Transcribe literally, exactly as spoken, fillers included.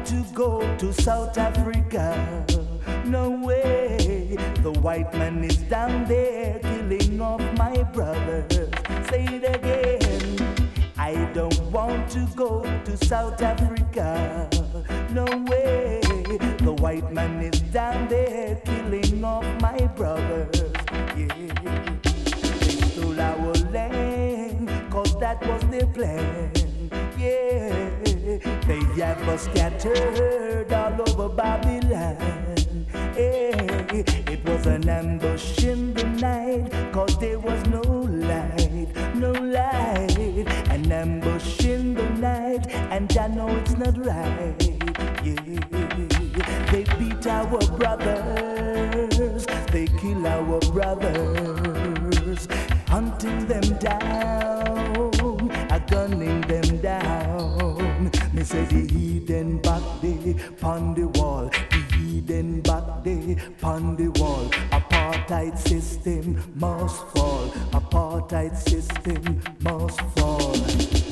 to go to South Africa. No way, the white man is down there killing off my brothers. Say it again, I don't want to go to South Africa. No way, the white man is down there killing off my brothers. Yeah, they stole our land, cause that was their plan. Yeah, they have us scattered all over Babylon. Hey, it was an ambush in the night, cause there was no light, no light. An ambush in the night, and I know it's not right. Yeah, they beat our brothers, they kill our brothers, hunting them down, a gunning them down. Me say the heathen back there pon the wall, the heathen back there pon the wall. Apartheid system must fall, apartheid system must fall.